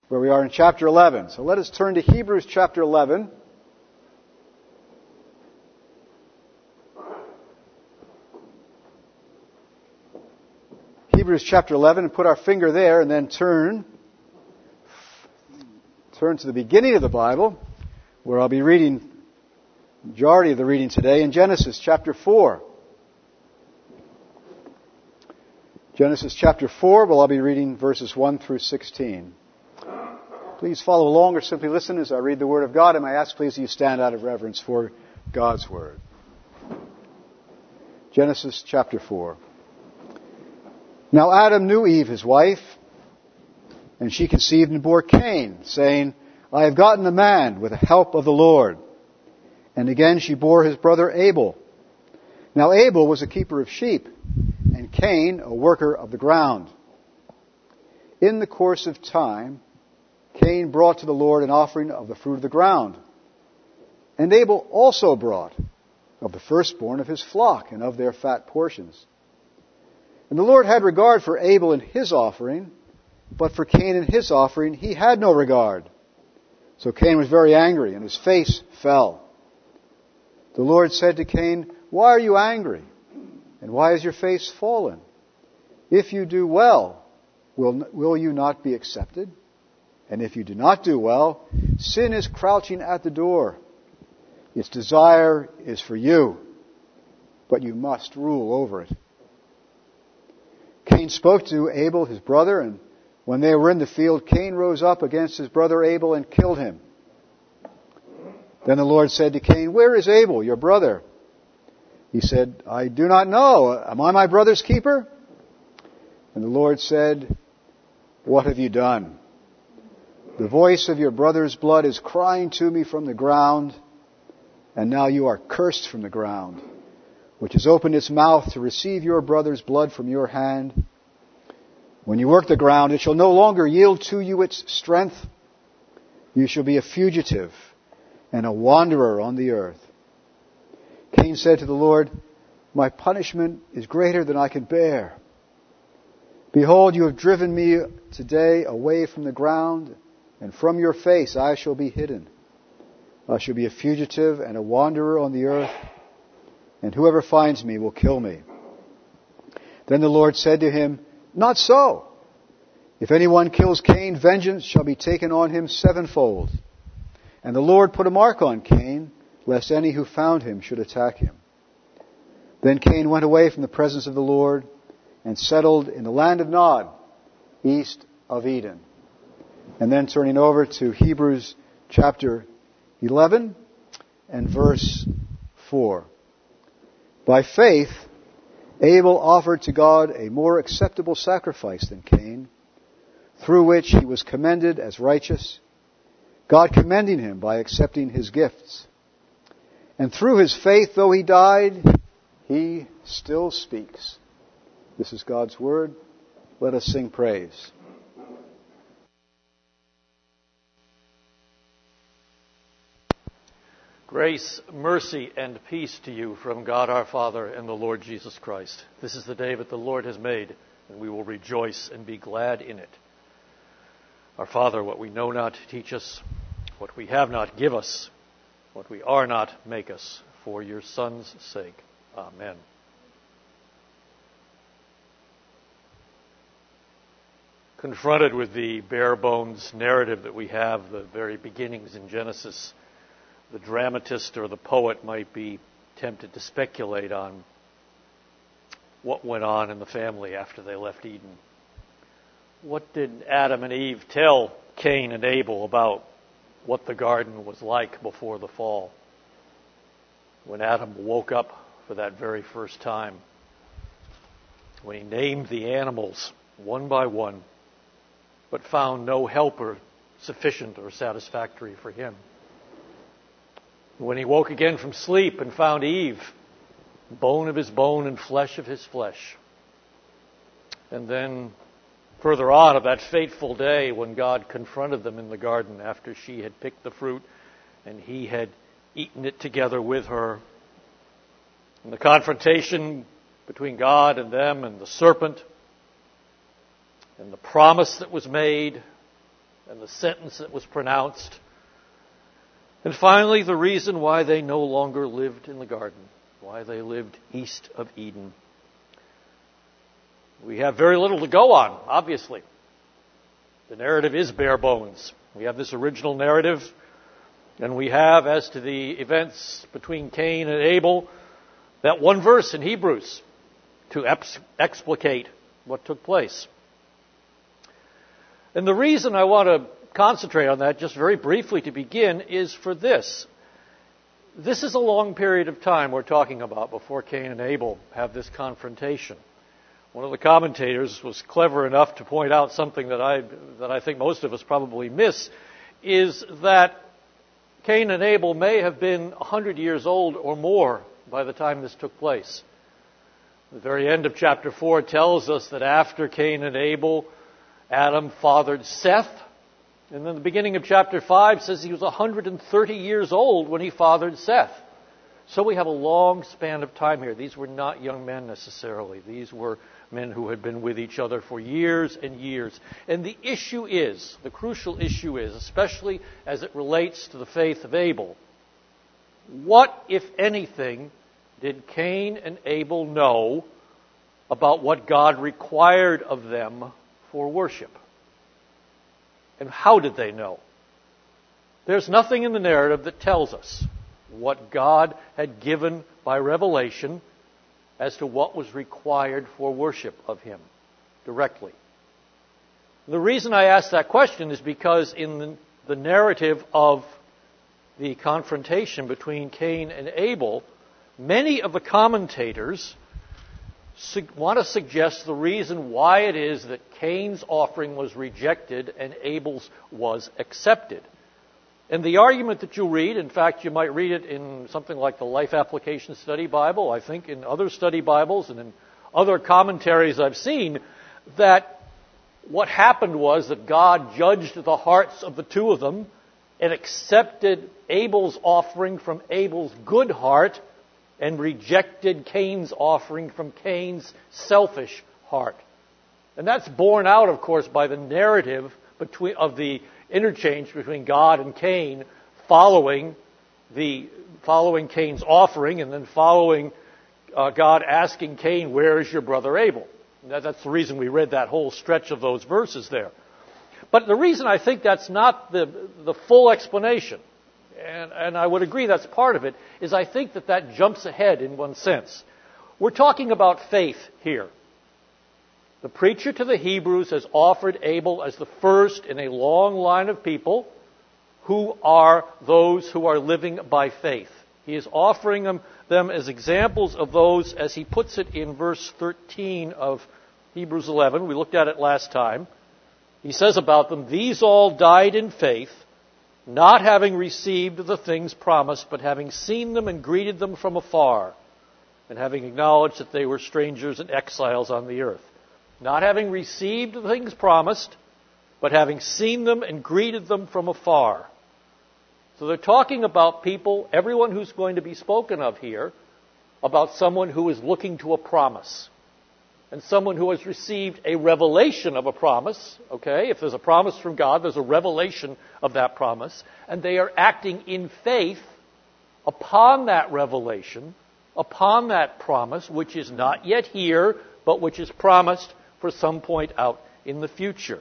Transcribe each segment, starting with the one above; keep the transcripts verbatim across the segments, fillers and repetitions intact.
where we are in chapter eleven. So let us turn to Hebrews chapter eleven. Hebrews chapter eleven, and put our finger there, and then turn, turn to the beginning of the Bible, where I'll be reading the majority of the reading today, in Genesis chapter four. Genesis chapter four, well, I'll be reading verses one through sixteen. Please follow along or simply listen as I read the Word of God, and I ask please that you stand out of reverence for God's Word. Genesis chapter four. Now Adam knew Eve, his wife, and she conceived and bore Cain, saying, I have gotten a man with the help of the Lord. And again she bore his brother Abel. Now Abel was a keeper of sheep, and Cain a worker of the ground. In the course of time, Cain brought to the Lord an offering of the fruit of the ground. And Abel also brought of the firstborn of his flock and of their fat portions. And the Lord had regard for Abel and his offering, but for Cain and his offering he had no regard. So Cain was very angry, and his face fell. The Lord said to Cain, Why are you angry? And why is your face fallen? If you do well, will, will you not be accepted? And if you do not do well, sin is crouching at the door. Its desire is for you, but you must rule over it. Cain spoke to Abel, his brother, and when they were in the field, Cain rose up against his brother Abel and killed him. Then the Lord said to Cain, Where is Abel, your brother? He said, I do not know. Am I my brother's keeper? And the Lord said, What have you done? The voice of your brother's blood is crying to me from the ground, and now you are cursed from the ground, which has opened its mouth to receive your brother's blood from your hand. When you work the ground, it shall no longer yield to you its strength. You shall be a fugitive and a wanderer on the earth. Cain said to the Lord, My punishment is greater than I can bear. Behold, you have driven me today away from the ground, and from your face I shall be hidden. I shall be a fugitive and a wanderer on the earth, and whoever finds me will kill me. Then the Lord said to him, Not so. If anyone kills Cain, vengeance shall be taken on him sevenfold. And the Lord put a mark on Cain, lest any who found him should attack him. Then Cain went away from the presence of the Lord and settled in the land of Nod, east of Eden. And then turning over to Hebrews chapter eleven and verse four. By faith, Abel offered to God a more acceptable sacrifice than Cain, through which he was commended as righteous, God commending him by accepting his gifts. And through his faith, though he died, he still speaks. This is God's word. Let us sing praise. Grace, mercy, and peace to you from God our Father and the Lord Jesus Christ. This is the day that the Lord has made, and we will rejoice and be glad in it. Our Father, what we know not, teach us. What we have not, give us. What we are not, make us. For your Son's sake. Amen. Confronted with the bare bones narrative that we have, the very beginnings in Genesis, the dramatist or the poet might be tempted to speculate on what went on in the family after they left Eden. What did Adam and Eve tell Cain and Abel about what the garden was like before the fall? When Adam woke up for that very first time, when he named the animals one by one, but found no helper sufficient or satisfactory for him. When he woke again from sleep and found Eve, bone of his bone and flesh of his flesh. And then further on of that fateful day when God confronted them in the garden after she had picked the fruit and he had eaten it together with her. And the confrontation between God and them and the serpent and the promise that was made and the sentence that was pronounced. And finally, the reason why they no longer lived in the garden, why they lived east of Eden. We have very little to go on, obviously. The narrative is bare bones. We have this original narrative, and we have, as to the events between Cain and Abel, that one verse in Hebrews to ex- explicate what took place. And the reason I want to concentrate on that, just very briefly to begin, is for this. This is a long period of time we're talking about before Cain and Abel have this confrontation. One of the commentators was clever enough to point out something that I that I think most of us probably miss, is that Cain and Abel may have been one hundred years old or more by the time this took place. The very end of chapter four tells us that after Cain and Abel, Adam fathered Seth. And then the beginning of chapter five says he was one hundred thirty years old when he fathered Seth. So we have a long span of time here. These were not young men necessarily. These were men who had been with each other for years and years. And the issue is, the crucial issue is, especially as it relates to the faith of Abel, what, if anything, did Cain and Abel know about what God required of them for worship? And how did they know? There's nothing in the narrative that tells us what God had given by revelation as to what was required for worship of Him directly. The reason I ask that question is because in the, the narrative of the confrontation between Cain and Abel, many of the commentators su- want to suggest the reason why it is that Cain's offering was rejected and Abel's was accepted. And the argument that you'll read, in fact, you might read it in something like the Life Application Study Bible, I think in other study Bibles and in other commentaries I've seen, that what happened was that God judged the hearts of the two of them and accepted Abel's offering from Abel's good heart and rejected Cain's offering from Cain's selfish heart. And that's borne out, of course, by the narrative between, of the interchange between God and Cain following the following Cain's offering and then following uh, God asking Cain, where is your brother Abel? That, that's the reason we read that whole stretch of those verses there. But the reason I think that's not the, the full explanation, and, and I would agree that's part of it, is I think that that jumps ahead in one sense. We're talking about faith here. The preacher to the Hebrews has offered Abel as the first in a long line of people who are those who are living by faith. He is offering them, them as examples of those, as he puts it in verse thirteen of Hebrews eleven. We looked at it last time. He says about them, these all died in faith, not having received the things promised, but having seen them and greeted them from afar, and having acknowledged that they were strangers and exiles on the earth. Not having received the things promised, but having seen them and greeted them from afar. So they're talking about people, everyone who's going to be spoken of here, about someone who is looking to a promise. And someone who has received a revelation of a promise. Okay, if there's a promise from God, there's a revelation of that promise. And they are acting in faith upon that revelation, upon that promise, which is not yet here, but which is promised for some point out in the future.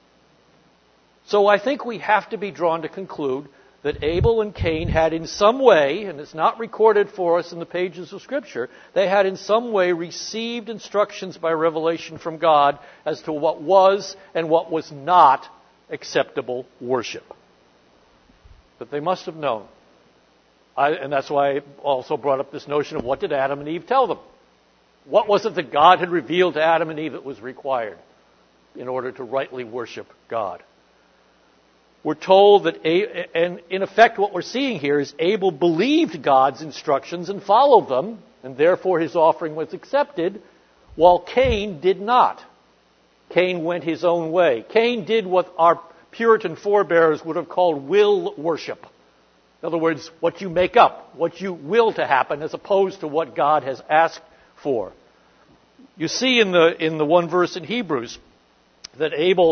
So I think we have to be drawn to conclude that Abel and Cain had in some way, and it's not recorded for us in the pages of Scripture, they had in some way received instructions by revelation from God as to what was and what was not acceptable worship. But they must have known. I, and that's why I also brought up this notion of what did Adam and Eve tell them? What was it that God had revealed to Adam and Eve that was required in order to rightly worship God? We're told that, and in effect what we're seeing here is Abel believed God's instructions and followed them, and therefore his offering was accepted, while Cain did not. Cain went his own way. Cain did what our Puritan forebears would have called will worship. In other words, what you make up, what you will to happen, as opposed to what God has asked for. You see in the in the one verse in Hebrews that Abel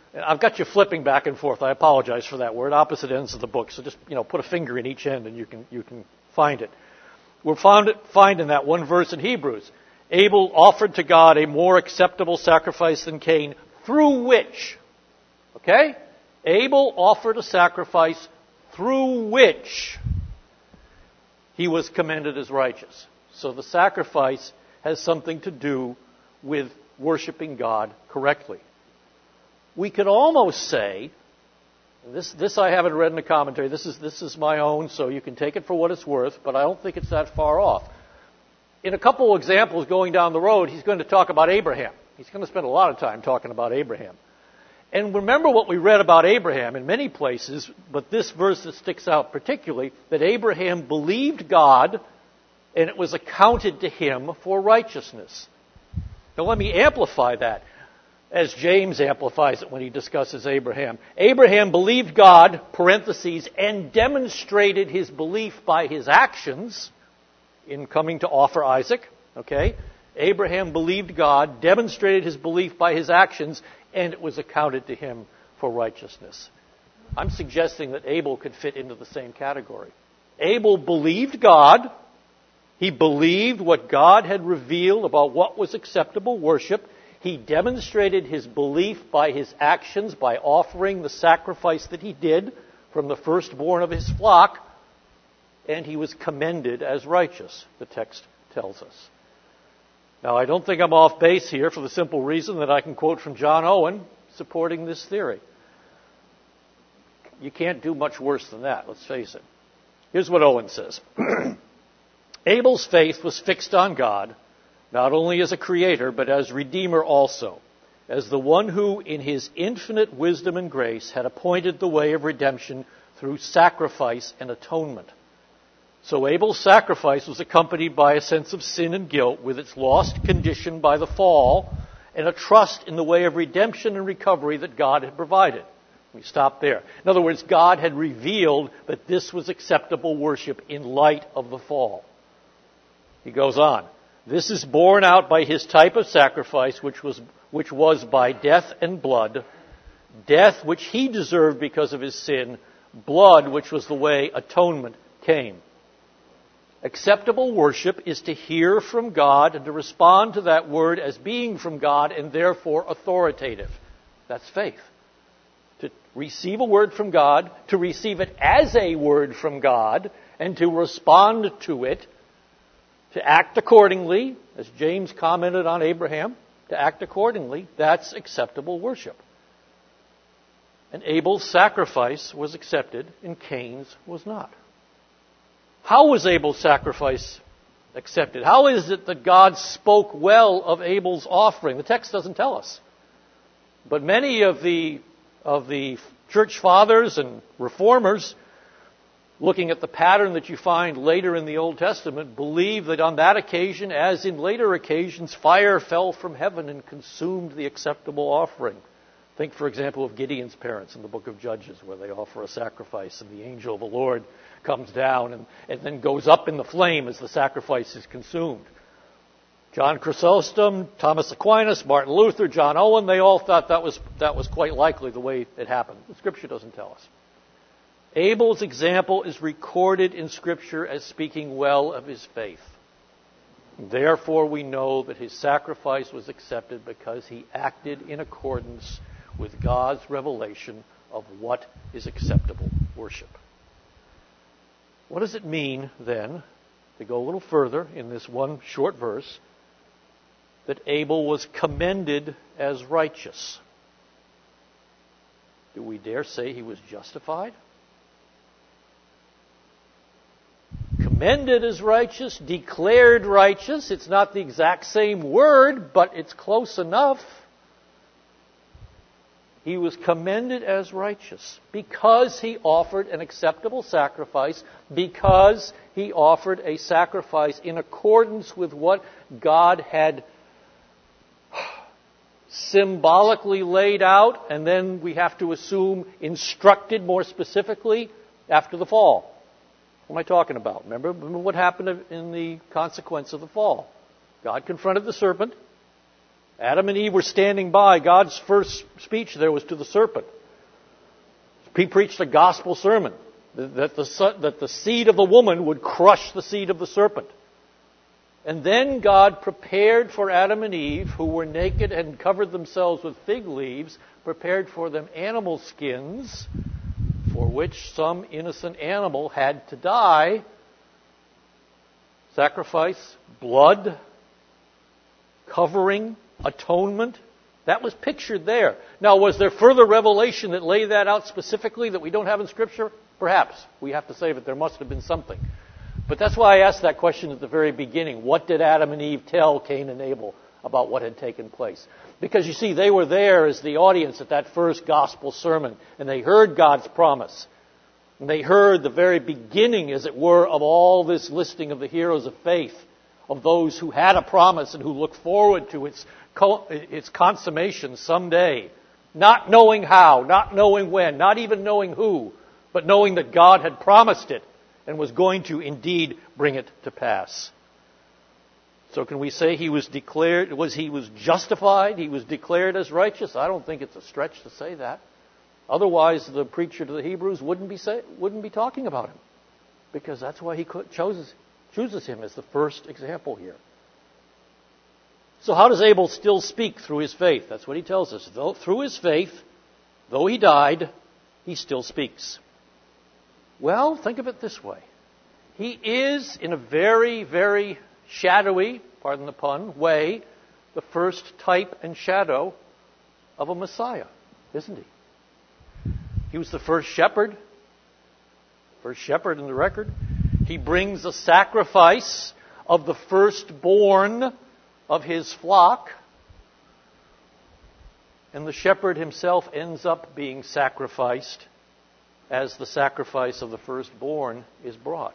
I've got you flipping back and forth. I apologize for that word. Opposite ends of the book. So just, you know, put a finger in each end and you can you can find it. We'll find it find in that one verse in Hebrews. Abel offered to God a more acceptable sacrifice than Cain, through which, okay? Abel offered a sacrifice through which he was commended as righteous. So the sacrifice has something to do with worshiping God correctly. We could almost say, this this I haven't read in the commentary, this is this is my own, so you can take it for what it's worth, but I don't think it's that far off. In a couple of examples going down the road, he's going to talk about Abraham. He's going to spend a lot of time talking about Abraham. And remember what we read about Abraham in many places, but this verse that sticks out particularly, that Abraham believed God and it was accounted to him for righteousness. Now let me amplify that, as James amplifies it when he discusses Abraham. Abraham believed God, parentheses, and demonstrated his belief by his actions in coming to offer Isaac. Okay? Abraham believed God, demonstrated his belief by his actions, and it was accounted to him for righteousness. I'm suggesting that Abel could fit into the same category. Abel believed God. He believed what God had revealed about what was acceptable worship. He demonstrated his belief by his actions, by offering the sacrifice that he did from the firstborn of his flock, and he was commended as righteous, the text tells us. Now, I don't think I'm off base here for the simple reason that I can quote from John Owen supporting this theory. You can't do much worse than that, let's face it. Here's what Owen says. Abel's faith was fixed on God, not only as a creator, but as Redeemer also, as the one who, in his infinite wisdom and grace, had appointed the way of redemption through sacrifice and atonement. So Abel's sacrifice was accompanied by a sense of sin and guilt with its lost condition by the fall and a trust in the way of redemption and recovery that God had provided. We stop there. In other words, God had revealed that this was acceptable worship in light of the fall. He goes on. This is borne out by his type of sacrifice, which was, which was by death and blood, death which he deserved because of his sin, blood which was the way atonement came. Acceptable worship is to hear from God and to respond to that word as being from God and therefore authoritative. That's faith. To receive a word from God, to receive it as a word from God, and to respond to it, to act accordingly, as James commented on Abraham, to act accordingly, that's acceptable worship. And Abel's sacrifice was accepted and Cain's was not. How was Abel's sacrifice accepted? How is it that God spoke well of Abel's offering? The text doesn't tell us. But many of the, of the church fathers and reformers, looking at the pattern that you find later in the Old Testament, believe that on that occasion, as in later occasions, fire fell from heaven and consumed the acceptable offering. Think, for example, of Gideon's parents in the book of Judges, where they offer a sacrifice and the angel of the Lord comes down and, and then goes up in the flame as the sacrifice is consumed. John Chrysostom, Thomas Aquinas, Martin Luther, John Owen, they all thought that was, that was quite likely the way it happened. The Scripture doesn't tell us. Abel's example is recorded in Scripture as speaking well of his faith. Therefore, we know that his sacrifice was accepted because he acted in accordance with God's revelation of what is acceptable worship. What does it mean, then, to go a little further in this one short verse, that Abel was commended as righteous? Do we dare say he was justified? Commended as righteous, declared righteous. It's not the exact same word, but it's close enough. He was commended as righteous because he offered an acceptable sacrifice, because he offered a sacrifice in accordance with what God had symbolically laid out, and then we have to assume instructed more specifically after the fall. What am I talking about? Remember, remember what happened in the consequence of the fall? God confronted the serpent, Adam and Eve were standing by. God's first speech there was to the serpent. He preached a gospel sermon that the, that the seed of the woman would crush the seed of the serpent. And then God prepared for Adam and Eve, who were naked and covered themselves with fig leaves, prepared for them animal skins, for which some innocent animal had to die. Sacrifice, blood, covering, atonement. That was pictured there. Now, was there further revelation that laid that out specifically that we don't have in Scripture? Perhaps. We have to say that there must have been something. But that's why I asked that question at the very beginning. What did Adam and Eve tell Cain and Abel about what had taken place? Because you see, they were there as the audience at that first gospel sermon, and they heard God's promise. And they heard the very beginning, as it were, of all this listing of the heroes of faith, of those who had a promise and who looked forward to its, its consummation someday. Not knowing how, not knowing when, not even knowing who, but knowing that God had promised it and was going to indeed bring it to pass. So can we say he was declared, was he was justified, he was declared as righteous? I don't think it's a stretch to say that. Otherwise, the preacher to the Hebrews wouldn't be say, wouldn't be talking about him, because that's why he chooses chooses him as the first example here. So how does Abel still speak through his faith? That's what he tells us. Though, through his faith, though he died, he still speaks. Well, think of it this way. He is, in a very, very shadowy, pardon the pun, way, the first type and shadow of a Messiah, isn't he? He was the first shepherd, first shepherd in the record. He brings a sacrifice of the firstborn of his flock. And the shepherd himself ends up being sacrificed as the sacrifice of the firstborn is brought.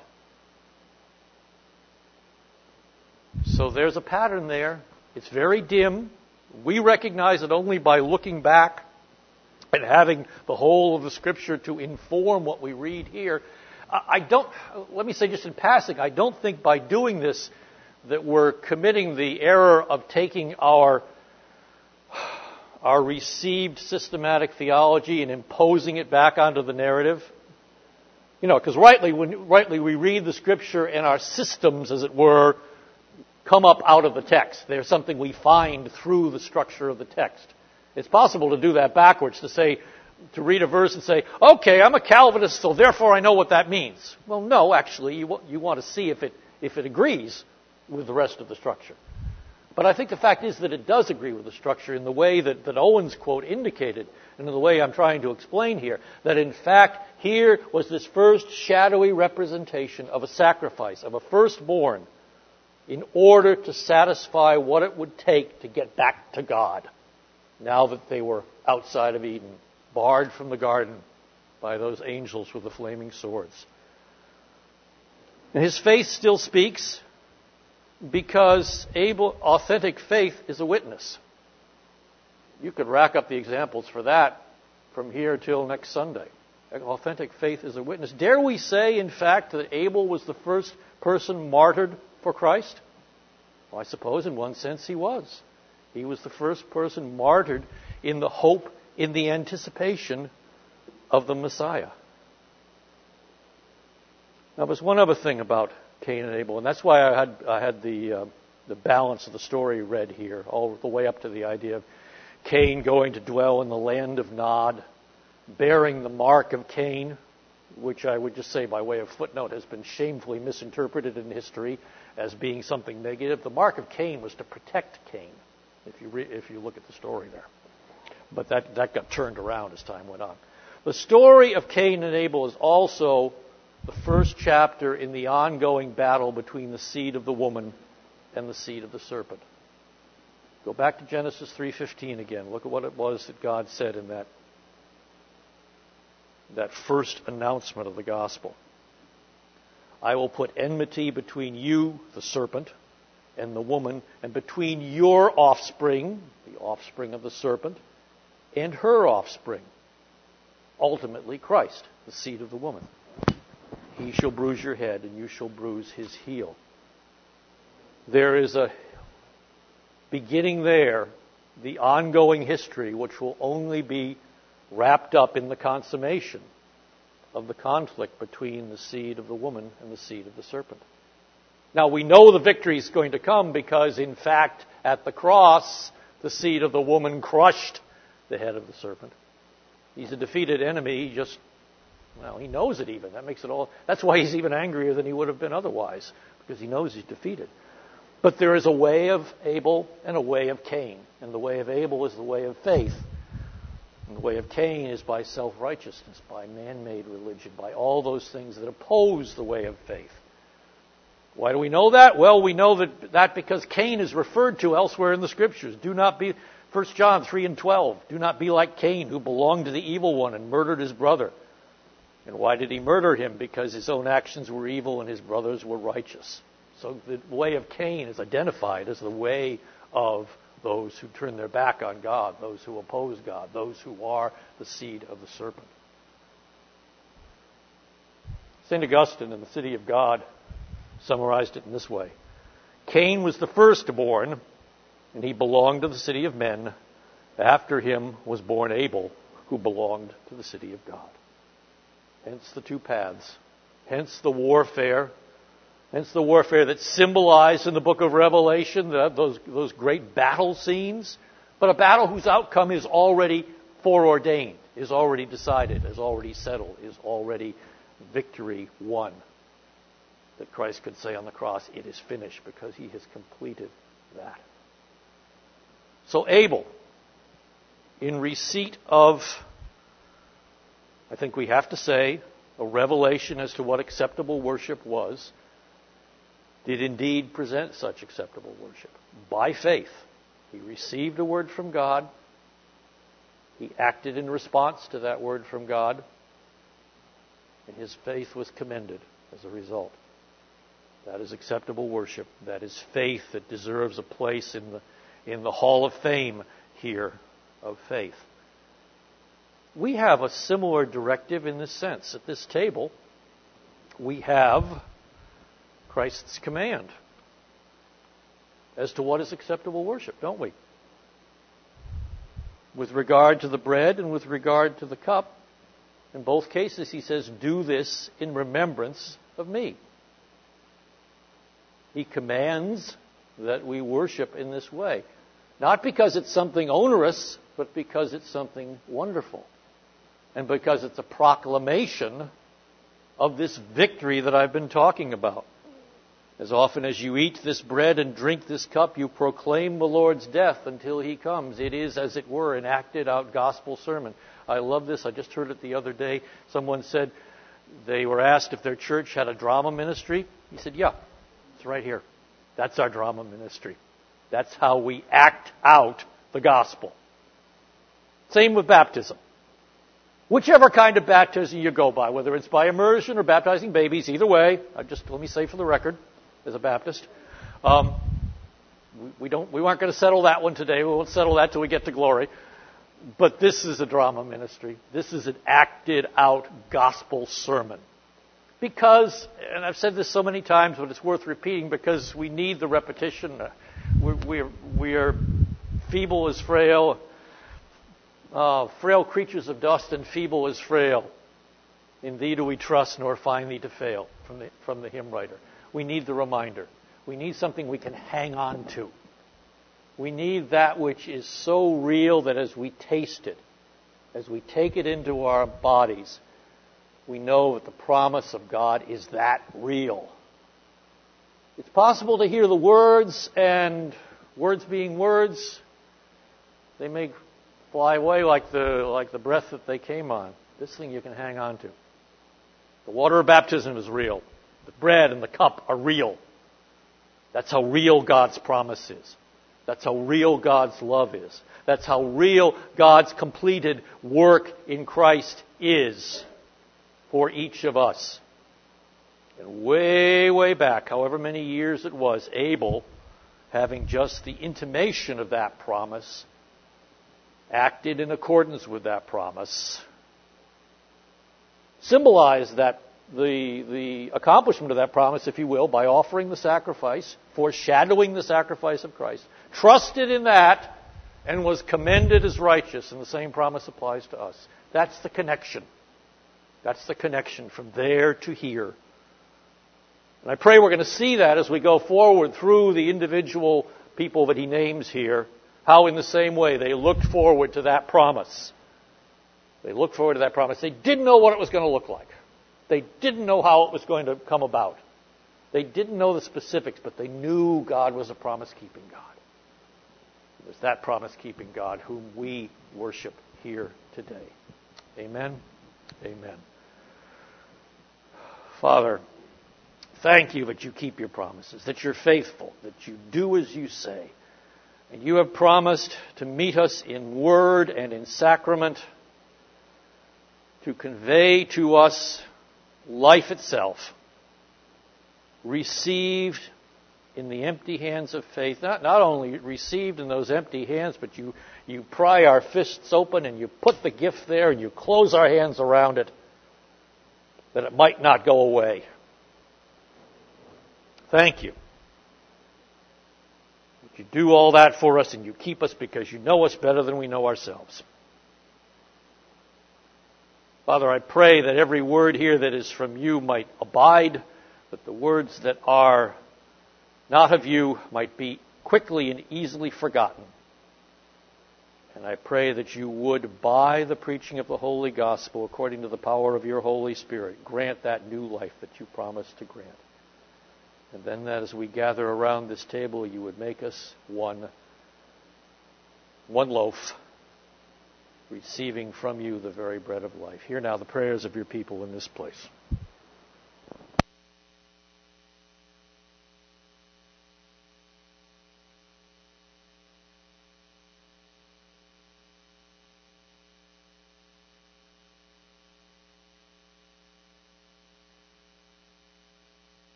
So there's a pattern there. It's very dim. We recognize it only by looking back and having the whole of the Scripture to inform what we read here. I don't, let me say just in passing, I don't think by doing this that we're committing the error of taking our our received systematic theology and imposing it back onto the narrative. You know, because rightly, when rightly we read the Scripture and our systems, as it were, come up out of the text. They're something we find through the structure of the text. It's possible to do that backwards, to say, to read a verse and say, okay, I'm a Calvinist, so therefore I know what that means. Well, no, actually, you, you want to see if it, if it agrees with the rest of the structure. But I think the fact is that it does agree with the structure in the way that, that Owen's quote indicated, and in the way I'm trying to explain here, that in fact here was this first shadowy representation of a sacrifice, of a firstborn, in order to satisfy what it would take to get back to God, now that they were outside of Eden, barred from the garden by those angels with the flaming swords. And his faith still speaks, because Abel, authentic faith is a witness. You could rack up the examples for that from here till next Sunday. Authentic faith is a witness. Dare we say, in fact, that Abel was the first person martyred for Christ? Well, I suppose in one sense he was. He was the first person martyred in the hope, in the anticipation of the Messiah. Now, there's one other thing about Cain and Abel, and that's why I had I had the uh, the balance of the story read here, all the way up to the idea of Cain going to dwell in the land of Nod, bearing the mark of Cain, which I would just say by way of footnote has been shamefully misinterpreted in history as being something negative. The mark of Cain was to protect Cain, if you re- if you look at the story there. But that, that got turned around as time went on. The story of Cain and Abel is also the first chapter in the ongoing battle between the seed of the woman and the seed of the serpent. Go back to Genesis three fifteen again. Look at what it was that God said in that, that first announcement of the gospel. I will put enmity between you, the serpent, and the woman, and between your offspring, the offspring of the serpent, and her offspring, ultimately Christ, the seed of the woman. He shall bruise your head, and you shall bruise his heel. There is a beginning there the ongoing history which will only be wrapped up in the consummation of the conflict between the seed of the woman and the seed of the serpent. Now, we know the victory is going to come because, in fact, at the cross, the seed of the woman crushed the head of the serpent. He's a defeated enemy. He just, well, he knows it even. That makes it all, that's why he's even angrier than he would have been otherwise, because he knows he's defeated. But there is a way of Abel and a way of Cain. And the way of Abel is the way of faith. And the way of Cain is by self-righteousness, by man-made religion, by all those things that oppose the way of faith. Why do we know that? Well, we know that, that because Cain is referred to elsewhere in the Scriptures. Do not be, First John three and twelve, do not be like Cain, who belonged to the evil one and murdered his brother. And why did he murder him? Because his own actions were evil and his brothers were righteous. So the way of Cain is identified as the way of those who turn their back on God, those who oppose God, those who are the seed of the serpent. Saint Augustine in the City of God summarized it in this way. Cain was the firstborn, and he belonged to the city of men. After him was born Abel, who belonged to the city of God. Hence the two paths. Hence the warfare. Hence the warfare that's symbolized in the book of Revelation, those, those great battle scenes. But a battle whose outcome is already foreordained, is already decided, is already settled, is already victory won. That Christ could say on the cross, it is finished, because he has completed that. So Abel, in receipt of, I think we have to say, a revelation as to what acceptable worship was, did indeed present such acceptable worship. By faith, he received a word from God. He acted in response to that word from God. And his faith was commended as a result. That is acceptable worship. That is faith that deserves a place in the, in the hall of fame here of faith. We have a similar directive in this sense. At this table, we have Christ's command as to what is acceptable worship, don't we? With regard to the bread and with regard to the cup, in both cases he says, do this in remembrance of me. He commands that we worship in this way. Not because it's something onerous, but because it's something wonderful. And because it's a proclamation of this victory that I've been talking about. As often as you eat this bread and drink this cup, you proclaim the Lord's death until he comes. It is, as it were, an acted out gospel sermon. I love this. I just heard it the other day. Someone said they were asked if their church had a drama ministry. He said, yeah, it's right here. That's our drama ministry. That's how we act out the gospel. Same with baptism. Whichever kind of baptism you go by, whether it's by immersion or baptizing babies, either way, I just let me say for the record, as a Baptist, um, we, we don't we aren't going to settle that one today. We won't settle that till we get to glory. But this is a drama ministry. This is an acted out gospel sermon. Because, and I've said this so many times, but it's worth repeating because we need the repetition. We're, we're, we are feeble as frail. Uh, frail creatures of dust and feeble as frail. In thee do we trust, nor find thee to fail, from the, from the hymn writer. We need the reminder. We need something we can hang on to. We need that which is so real that as we taste it, as we take it into our bodies, we know that the promise of God is that real. It's possible to hear the words, and words being words, they may fly away like the like the breath that they came on. This thing you can hang on to. The water of baptism is real. The bread and the cup are real. That's how real God's promise is. That's how real God's love is. That's how real God's completed work in Christ is for each of us. And way, way back, however many years it was, Abel, having just the intimation of that promise, acted in accordance with that promise, symbolized that the, the accomplishment of that promise, if you will, by offering the sacrifice, foreshadowing the sacrifice of Christ, trusted in that, and was commended as righteous, and the same promise applies to us. That's the connection. That's the connection from there to here. And I pray we're going to see that as we go forward through the individual people that he names here, how in the same way they looked forward to that promise. They looked forward to that promise. They didn't know what it was going to look like. They didn't know how it was going to come about. They didn't know the specifics, but they knew God was a promise-keeping God. It was that promise-keeping God whom we worship here today. Amen. Amen. Father, thank you that you keep your promises, that you're faithful, that you do as you say. And you have promised to meet us in word and in sacrament, to convey to us life itself, received in the empty hands of faith. Not, not only received in those empty hands, but you, you pry our fists open and you put the gift there and you close our hands around it, that it might not go away. Thank you. That you do all that for us and you keep us because you know us better than we know ourselves. Father, I pray that every word here that is from you might abide, that the words that are not of you might be quickly and easily forgotten. And I pray that you would, by the preaching of the Holy Gospel, according to the power of your Holy Spirit, grant that new life that you promised to grant. And then that as we gather around this table, you would make us one, one loaf, receiving from you the very bread of life. Hear now the prayers of your people in this place.